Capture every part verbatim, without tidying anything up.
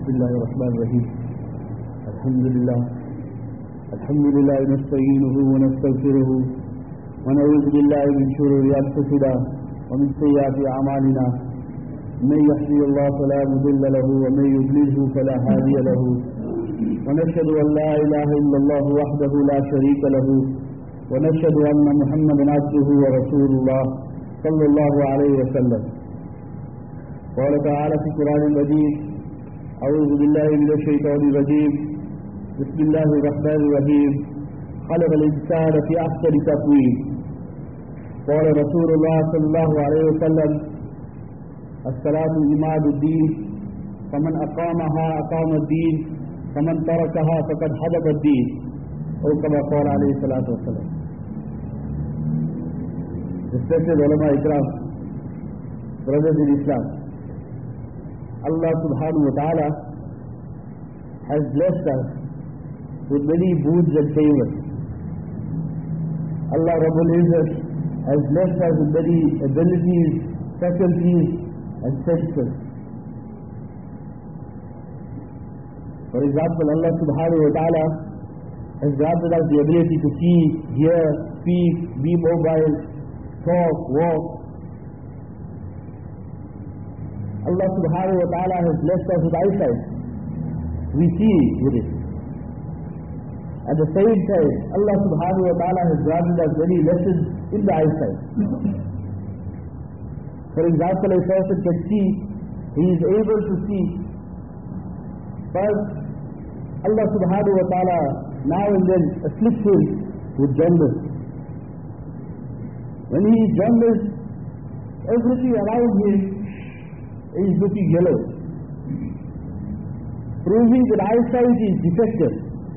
الله الرحمن الرحيم الحمد لله الحمد لله نستعينه ونستغفره ونعوذ بالله من شرور أنفسنا ومن سيئات أعمالنا من يهده الله فلا مضل له ومن يضلله فلا هادي له ونشهد أن لا إله إلا الله وحده لا شريك له ونشهد أن محمدا عبده ورسول الله صلى الله عليه وسلم. قال تعالى في القرآن المجيد: أعوذ بالله من الشيطان الرجيم بسم الله الرحمن الرحيم خلق الإنسان في أحسن تقويم. قال رسول الله صلى الله عليه وسلم: الصلاة عماد الدين فمن أقامها أقام الدين فمن تركها فقد حدث الدين أو كما قال عليه الصلاة والسلام. Respected ulama ikram, brothers in Islam, Allah subhanahu wa ta'ala has blessed us with many boons and favors. Allah Rabbul Izzat has blessed us with many abilities, faculties and senses. For example, Allah subhanahu wa ta'ala has granted us the ability to see, hear, speak, be mobile, talk, walk. Allah subhanahu wa ta'ala has blessed us with eyesight. We see with it. At the same time, Allah subhanahu wa ta'ala has granted us many lessons in the eyesight. For example, a person can see, he is able to see. But Allah subhanahu wa ta'ala now and then afflicts him with jaundice. When he is jaundiced, everything around him is looking yellow, proving that eyesight is defective.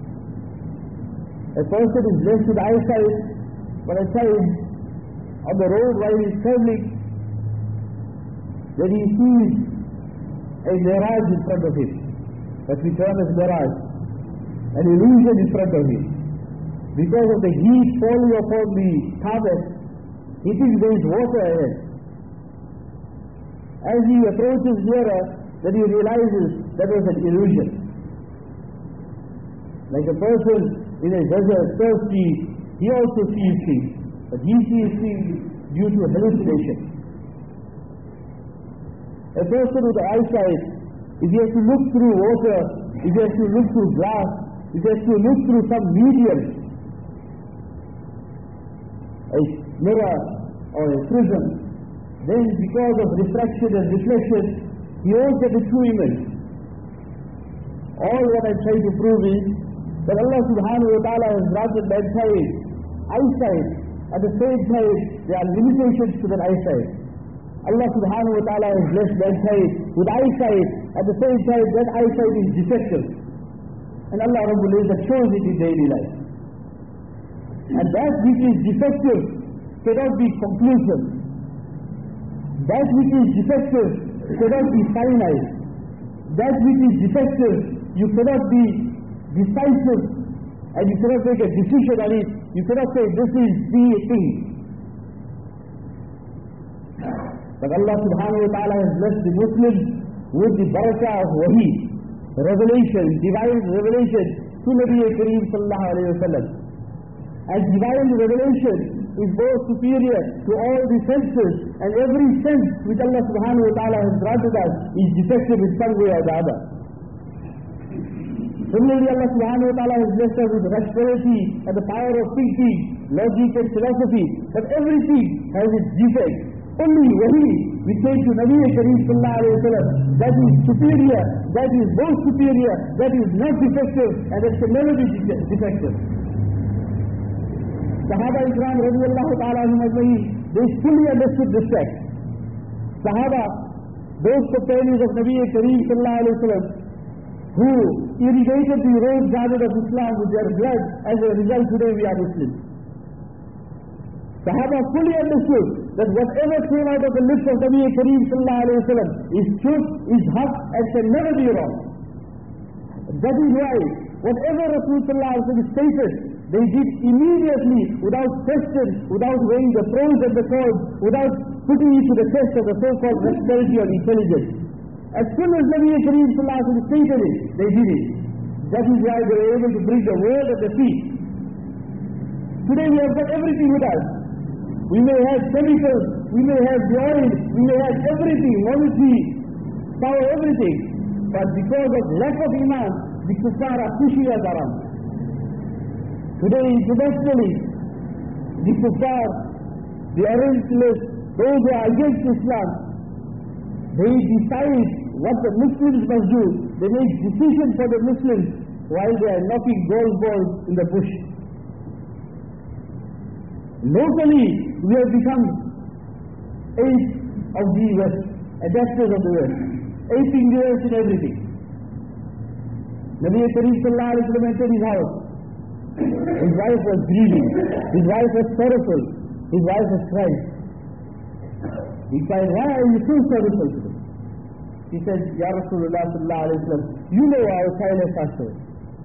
A person is blessed with eyesight, but at times on the road while he is traveling, then he sees a mirage in front of him, that we term as mirage, an illusion in front of him. Because of the heat falling upon the tarmac, he thinks there is water ahead. As he approaches nearer, then he realizes that was an illusion. Like a person in a desert, thirsty, he also sees things, but he sees things due to hallucination. A person with eyesight, if he has to look through water, if he has to look through glass, if he has to look through some medium, a mirror or a prism, then because of refraction and reflection, he won't get a true image. All what I try to prove is that Allah subhanahu wa ta'ala has granted mankind eyesight. At the same time, there are limitations to that eyesight. Allah subhanahu wa ta'ala has blessed mankind with eyesight. At the same time, that eyesight is defective. And Allah Rabbul Izzat shows it in daily life. And that which is defective cannot be conclusive. That which is defective cannot be finite. That which is defective, you cannot be decisive, and you cannot make a decision on it. You cannot say, this is the thing. But Allah subhanahu wa ta'ala has blessed the Muslims with the barakah of wahi, revelation, divine revelation to Nabi Kareem sallallahu alayhi wa sallam. And divine revelation is more superior to all the senses, and every sense which Allah subhanahu wa ta'ala has granted us is defective in some way or the other. Similarly, Allah subhanahu wa ta'ala has blessed us with rationality and the power of thinking, logic and philosophy, but everything has its defect. Only wahi, we take to Nabi Kareem sallallahu alayhi wa sallam, that is superior, that is most superior, that is not defective, and that can never be defective. Sahaba Ikram radiyallahu ta'ala anhum ajma'in, they fully understood this fact. Sahaba, those companions of Nabi Kareem sallallahu alayhi wa sallam, who irrigated the rose garden of Islam with their blood, as a result today we are Muslims. Sahaba fully understood that whatever came out of the lips of Nabi Kareem sallallahu alayhi wa sallam is truth, is haqq, and can never be wrong. That is why whatever Rasul sallallahu alayhi wa sallam stated, they did immediately, without question, without weighing the pros and the cons, without putting it to the test of the so-called rationality or intelligence. As soon as Nabi Kareem Sallallahu Alaihi Wasallam stated it, they did it. That is why they were able to bring the world at their feet. Today we have got everything with us. We may have chemicals, we may have the oil, we may have everything, monetary, power, everything. But because of lack of iman, the kuffar are pushing us around. Today internationally, the kuffar, the orientalists, those who are against Islam, they decide what the Muslims must do. They make decisions for the Muslims while they are knocking golf balls in the bush. Locally, we have become apes of the West, adapters of the West, aping the West in everything. Nabi Kareem Sallallahu Alaihi Wasallam entered his house. His wife was grieving. His wife was sorrowful. His wife was crying. He said, why are you so sorrowful today? He said, Ya Rasulullah Sallallahu Alaihi Wasallam, you know our child has passed away.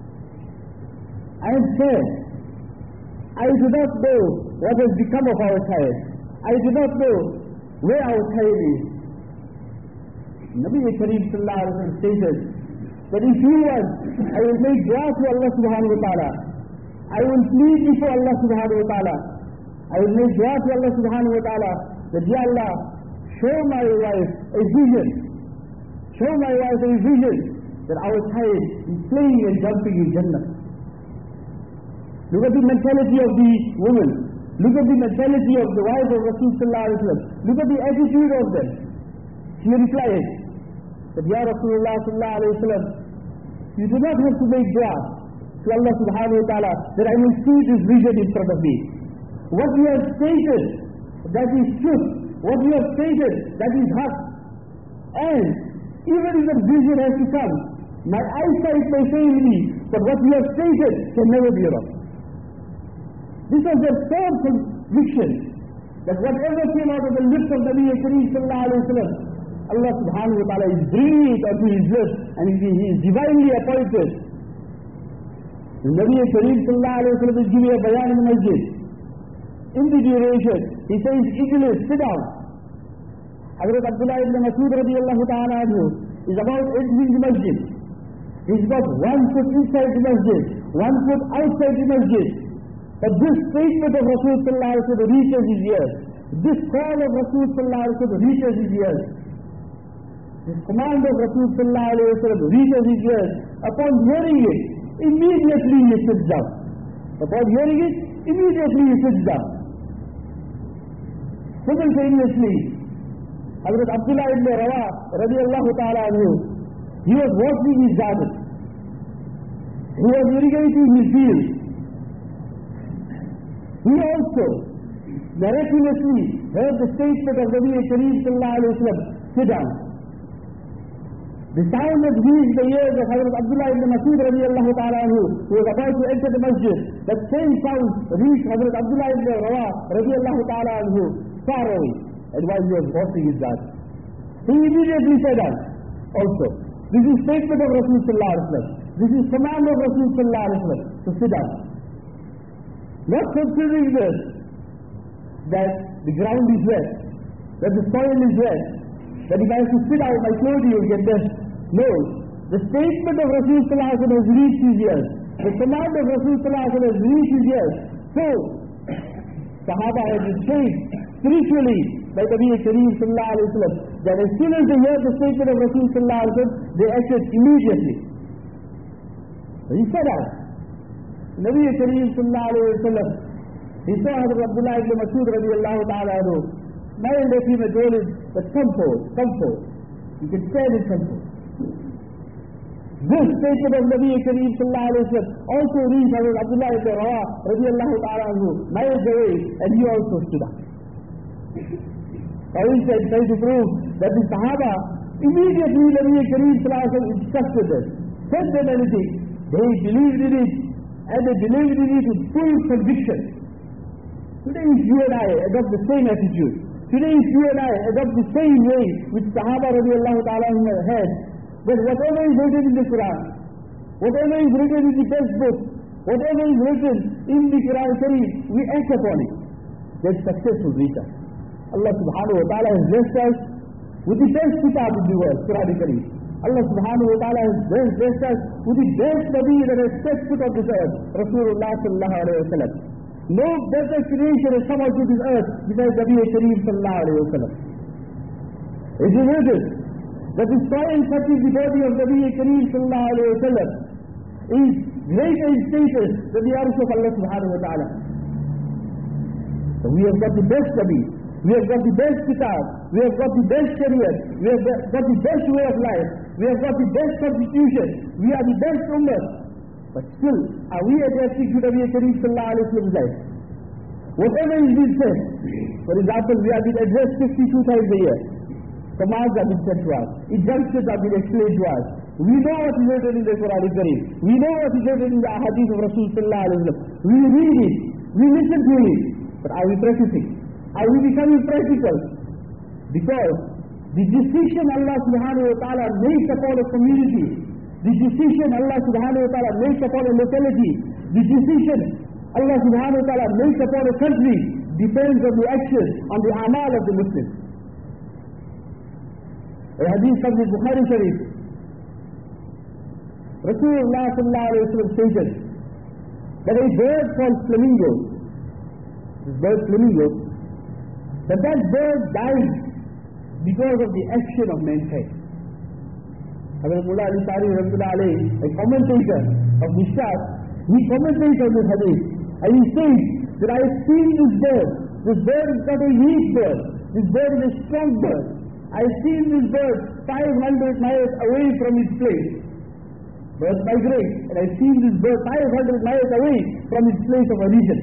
I am sad. I do not know what has become of our child. I do not know where our child is. Nabi Kareem Sallallahu Alaihi Wasallam stated that if you want, I will make dua to Allah Subhanahu Wa Ta'ala. I will plead before Allah Subhanahu Wa Ta'ala. I will make dua to Allah Subhanahu Wa Ta'ala that, Ya Allah, show my wife a vision. Show my wife a vision that our child is playing and jumping in Jannah. Look at the mentality of the woman. Look at the mentality of the wife of Rasul Sallallahu Alaihi Wasallam. Look at the attitude of them. She replied that, Ya Rasulullah Sallallahu Alaihi Wasallam, you do not have to make dua to Allah Subhanahu Wa Ta'ala that I will see this vision in front of me. What you have stated, that is truth. What you have stated, that is haq. And even if the vision has to come, my eyesight may fail me, but what you have stated can never be wrong. This was their firm conviction that whatever came out of the lips of Nabi Kareem Sallallahu Alaihi Wasallam, Allah Subhanahu Wa Ta'ala is bringing it onto his lips and he is divinely appointed. Nabi Kareem Sallallahu Alaihi Wasallam is giving a bayan in the masjid. In the duration, he says, Ijlis, sit down. Hazrat Abdullah ibn Masud radiyallahu ta'ala anhu is about entering the masjid. He's got one foot inside the masjid, one foot outside the masjid. But this statement of Rasul Sallallahu Alaihi Wasallam reaches his ears. This call of Rasul Sallallahu Alaihi Wasallam reaches his ears. This command of Rasul Sallallahu Alaihi Wasallam reaches his ears. Upon hearing it, immediately he sits down. Upon hearing it, immediately he sits down. Simultaneously, Hazrat Abdullah ibn Rawah radiyallahu ta'ala anhu, he was watering his garden. He was irrigating his field. He also miraculously heard the statement of Nabi Kareem Sallallahu Alaihi Wasallam, sit down. The sound that reached the ears of Hazrat Abdullah ibn Masud radiyallahu ta'ala anhu, who was about to enter the masjid, that same sound reached Hazrat Abdullah ibn Rawah radiyallahu ta'ala anhu far away, and while he was washing his garden. He immediately said that also. This is statement of Rasul Sallallahu Alaihi Wasallam. This is command of Rasul Sallallahu Alaihi Wasallam to sit down. Not considering this, that the ground is wet, that the soil is wet, that if I have to sit out my clothing will get dust. No. The statement of Rasul Sallallahu Alaihi Wasallam has reached his ears. The command of Rasul Sallallahu Alaihi Wasallam has reached his ears. So, Sahaba have been saved spiritually by Nabi Kareem Sallallahu Alaihi Wasallam, that as soon as they heard the statement of Rasul Sallallahu Alaihi Wasallam, they acted immediately. He said that. Nabi Kareem Sallallahu Alaihi Wasallam, he saw Hazrat Abdullah ibn Masud radiyallahu ta'ala anhu, smiled at him and told him, but come forward, come forward. You can stand and come forward. This statement of Nabi Kareem Sallallahu Alaihi Wasallam also reached Hazrat Abdullah ibn Rawah radiyallahu ta'ala anhu, miles away, and he also stood up. Now he said, trying to prove that the Sahaba, immediately Nabi Kareem Sallallahu Alaihi Wasallam instructed them, said them anything, they believed in it, and they believed in it with full conviction. Today if you and I adopt the same attitude, today if you and I adopt the same way which Sahaba radiyallahu ta'ala had, that whatever is written in the Quran, whatever is written in the textbook, whatever is written in the Quran Sharif, we act upon it, then success will reach us. Allah subhanahu wa ta'ala has blessed us with the best kitab in the world, Quran Kareem. Allah subhanahu wa ta'ala has blessed us with the best Nabi that has set foot on this earth, Rasulullah sallallahu alayhi wa sallam. No better creation has come out to this earth besides Nabi Kareem sallallahu alayhi wa sallam. If you notice that the soil touching the body of Nabi Kareem sallallahu alayhi wa sallam is greater in status than the arsh of Allah subhanahu wa ta'ala. So we have got the best Nabi, we have got the best kitab, we have got the best Shariat, we have got the best way of life, we have got the best constitution, we are the best ummah. But still, are we adjusting to Nabi Kareem sallallahu alayhi wa sallam's life? Whatever is being said, for example, we have been addressed fifty-two times a year. Commands have been said to us, injunctions have been explained to us. We know what is written in the Quran Kareem. We know what is written in the Ahadith of Rasul sallallahu alayhi wa sallam. We read it, we listen to it, but are we practicing? Are we becoming practical? Because the decision Allah subhanahu wa ta'ala makes upon a community, the decision Allah subhanahu wa ta'ala makes upon a locality, the decision Allah subhanahu wa ta'ala makes upon a country depends on the action, on the amal of the Muslims. A hadith from the Bukhari Sharif, Rasulullah sallallahu alayhi wa sallam stated that a bird called flamingo, this bird flamingo, that that bird died because of the action of mankind. Hazrat Mullah Ali Sari Rahmatullah alayhi, a commentator of Mishkat, he commentates on this hadith, and he says that I have seen this bird. This bird is not a weak bird. This bird is a strong bird. I have seen this bird five hundred miles away from its place. Birds migrate, and I have seen this bird five hundred miles away from its place of origin.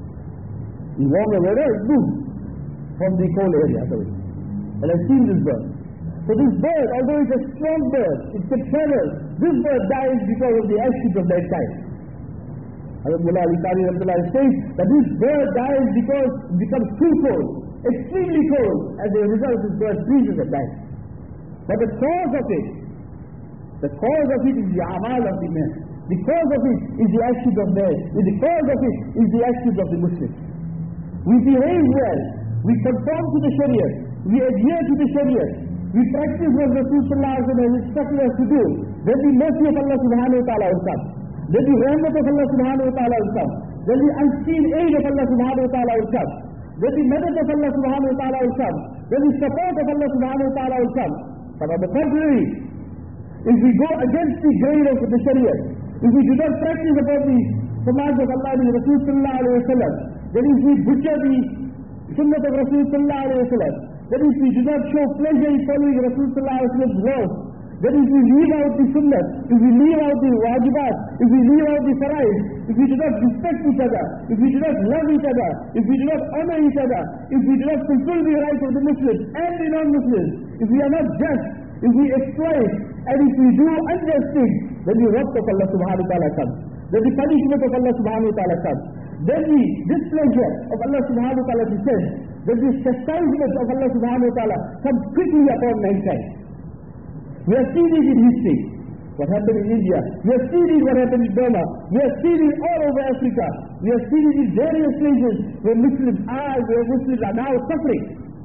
In warmer weather, it moves from the cold area. And I have seen this bird. So this bird, although it's a strong bird, it can travel. This bird dies because of the actions of mankind. Hazrat Mullah Ali Qari Rahmatullah says that this bird dies because it becomes too cold, extremely cold. As a result, this bird freezes and dies. But the cause of it, the cause of it is the amal of the man. The cause of it is the actions of man. The cause of it is the actions of the Muslims. We behave well. We conform to the Shariah. We adhere to the Shariah. We practice what Rasulullah has instructed us to do. Then the mercy of Allah subhanahu wa ta'ala will come. Then the rahmat of Allah subhanahu wa ta'ala will come. Then the unseen aid of Allah subhanahu wa ta'ala will come. Then the madad of Allah subhanahu wa ta'ala will come. Then the support of Allah subhanahu wa ta'ala will come. But on the contrary, if we go against the grain of the Shariah, if we do not practice upon the commands of Allah and Rasul sallallahu alayhi wa sallam, then if we butcher the sunnah of Rasul sallallahu alayhi wa sallam, then if we do not show pleasure in following Rasul sallallahu alayhi wa sallam's laws, then if we leave out the sunnah, if we leave out the wajibat, if we leave out the fara'id, if we do not respect each other, if we do not love each other, if we do not honor each other, if we do not fulfill the rights of the Muslims and the non-Muslims, if we are not just, if we exploit, and if we do unjust things, then the wrath of Allah subhanahu wa ta'ala comes. Then the punishment of Allah subhanahu wa ta'ala comes. Then the displeasure of Allah subhanahu wa ta'ala descends. Then the chastisement of Allah subhanahu wa ta'ala comes quickly upon mankind. We have seen it in history, what happened in India. We have seen it what happened in Burma. We have seen it all over Africa. We have seen it in various places where Muslims are, where Muslims are now suffering.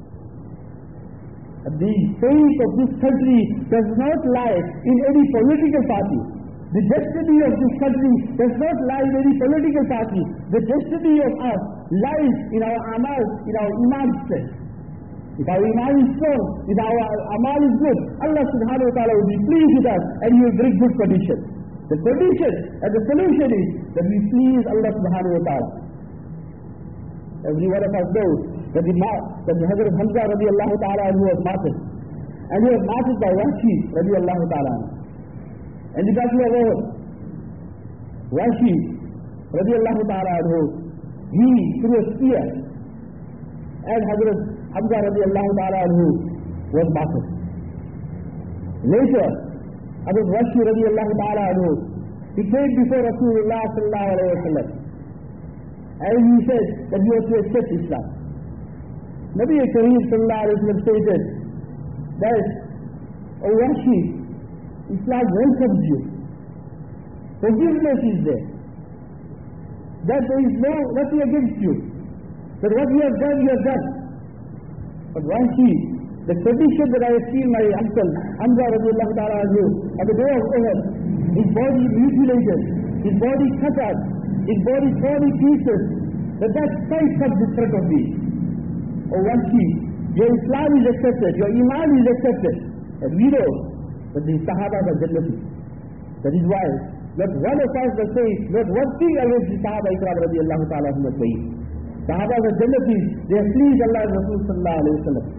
The fate of this country does not lie in any political party. The destiny of this country does not lie in any political party. The destiny of us lies in our amal, in our iman strength. If our iman is strong, if our amal is good, Allah subhanahu wa ta'ala will be pleased with us and He will bring good condition. The condition and the solution is that we please Allah subhanahu wa ta'ala. Every one of us knows that the, that the Hazrat Hamza radiallahu ta'ala anhu was martyred. And he was martyred by Washi radiallahu ta'ala anhu. And the Battle of Uhud, Washi radiallahu ta'ala anhu, he threw a spear, and Hazrat Hamza radiallahu ta'ala anhu was martyred. Later, Hazrat Washi radiallahu ta'ala anhu, he came before Rasulullah sallallahu alayhi wa sallam, and he said that he was to accept Islam. Nabi Kareem sallallahu alayhi wa sallam stated that, O Washi, Islam welcomes you. Forgiveness is there. That there is no nothing against you. That what you have done, you have done. But Washi, The tradition that I have seen my uncle, Hamza radiallahu ta'ala anhu, on the day of Uhud, his body mutilated, his body cut up, his body torn in pieces, that that sight comes in front of me. Oh, one key, your Islam is accepted, your Iman is accepted. And we know that the Sahaba are Jannati. That is why not one of us will say, not one thing against the Sahaba Ikram radiallahu ta'ala anhu will say. Sahaba are Jannati, they have pleased Allah and Rasul sallallahu alayhi wa sallam.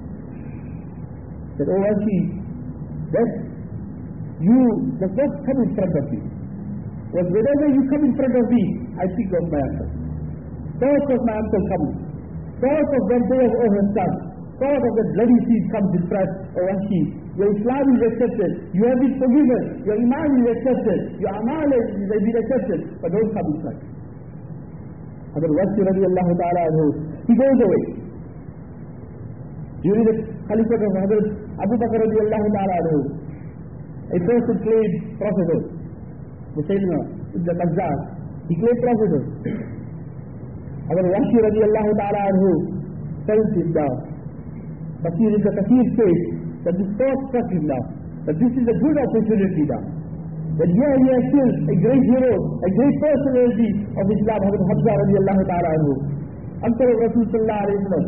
That, oh, I see, that you must not come in front of me. But whenever you come in front of me, I think of my uncle. Thought of my uncle comes. Thought of that day of Uhud comes. Thought of that bloody seed comes in front. Oh, I see, your Islam is accepted. You have been forgiven. Your Iman is accepted. Your Amal has been accepted. But don't come in front. Hazrat Wasi radiallahu ta'ala anhu, he goes away. During the Caliphate of Hazrat Abu Bakr radiallahu ta'ala anhu, a person played prophethood. Musaylima ibn Qazzar, he played prophethood. Hazrat Wasi radiallahu ta'ala anhu felt him down. Kathir in the Kathir says that this thought struck him down, that this is a good opportunity now. That here he has killed a great hero, a great personality of Islam, Hazrat Hamza radiallahu ta'ala anhu, uncle of Rasul sallallahu alayhi wa sallam,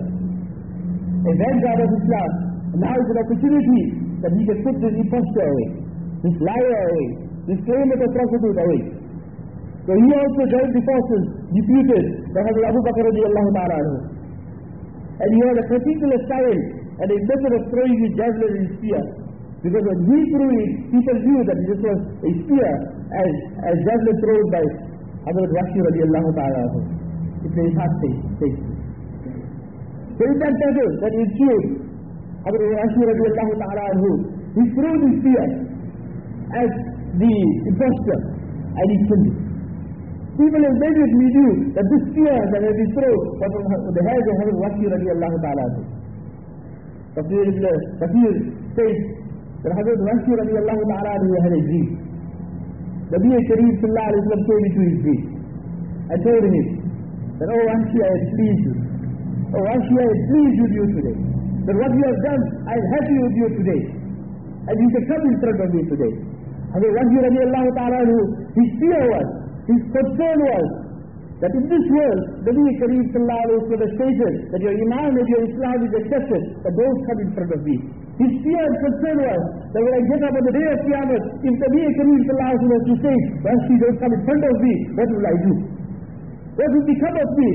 a vanguard of Islam. And now is an opportunity that he can put this impostor away, this liar away, this claim of the prophethood away. So he also joined the forces, defeated by Hazrat Abu Bakr radiallahu ta'ala anhu. And he had a particular style and a method of throwing his javelin and his spear. Because when he threw it, people knew that this was a spear as, as javelin thrown by Hazrat Wasi radiallahu ta'ala anhu. It's a hard thing. So in that battle that ensued, Hazrat Wasi radiallahu ta'ala anhu, he threw his spear as the impostor and he killed him. People immediately knew that this spear that had been thrown was from the head of Hazrat Wasi radiallahu ta'ala anhu. Kathir ibn Kathir says that Hazrat Wasi radiallahu ta'ala anhu had a dream. Nabi Kareem sallallahu alayhi wa sallam came into his dream and told him that, oh Wasi, I have pleased you. Oh Wasi, I have pleased with you today. That what you have done, I am happy with you today. And you can come in front of me today. Hazrat Wasi radiallahu ta'ala anhu, his fear was, his concern was that in this world, Nabi Kareem sallallahu alayhi wa sallam stated that your Iman and your Islam is accepted, but don't come in front of me. His fear and concern was that when I get up on the day of Qiyamah, if Nabi Kareem sallallahu alayhi wa sallam was to say, well, she don't come in front of me, what will I do? What will become of me?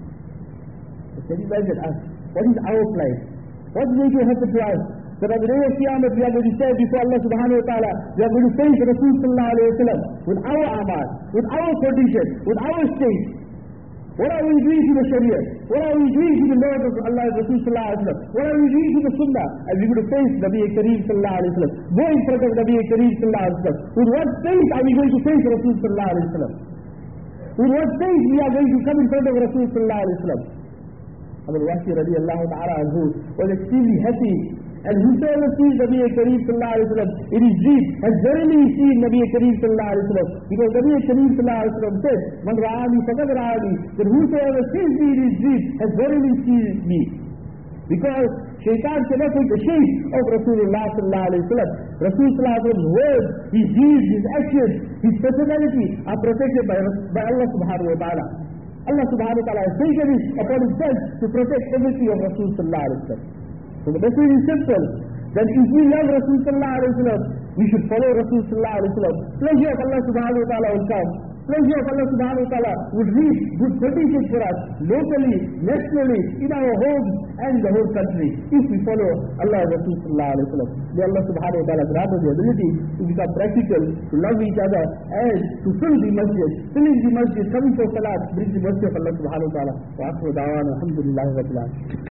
But can you imagine us? What is our plight? What is going to happen to us? That on the day of Qiyamah we are going to stand before Allah subhanahu wa ta'ala, we are going to face Rasul sallallahu alayhi wa sallam with our amal, with our condition, with our state. What are we doing to the Sharia? What are we doing to the Lord of Allah and Rasul sallallahu alayhi wa sallam? What are we doing to the Sunnah? And we're going to face Nabi Kareem sallallahu alayhi wa sallam. Go in front of Nabi Kareem sallallahu alayhi wa sallam. With what faith are we going to face Rasul sallallahu alayhi wa sallam? With what faith we are going to come in front of Rasul sallallahu alayhi wa sallam? Hazrat Wasi radiallahu ta'ala anhu was extremely happy. And whosoever sees Nabi Kareem sallallahu alayhi wa sallam in his dream has verily seen Nabi Kareem sallallahu alayhi wa sallam. Because Nabi Kareem sallallahu alayhi wa sallam said, Man ra'ani faqad ra'ani, that whosoever sees me in his dream has verily seen me. Because shaitan cannot take the shape of Rasulullah sallallahu alayhi wa sallam. Rasul sallallahu alayhi wa sallam's words, his deeds, his actions, his personality are protected by, by Allah subhanahu wa ta'ala. Allah subhanahu wa ta'ala has taken it upon himself to protect everything of Rasul sallallahu alayhi wa sallam. So the message is simple, that if we love Rasul sallallahu alayhi wa sallam, we should follow Rasul sallallahu alayhi wa sallam. Pleasure of Allah subhanahu wa ta'ala will come. Pleasure of Allah subhanahu wa ta'ala would reach good conditions for us, locally, nationally, in our homes and the whole country, if we follow Allah and Rasul sallallahu alayhi wa sallam. May Allah subhanahu wa ta'ala grant us the ability to become practical, to love each other, and to fill the masjid. Filling the masjid, coming for salat, brings the mercy of Allah subhanahu wa ta'ala. Wa akhiru da'wana, alhamdulillahi rabbil alamin.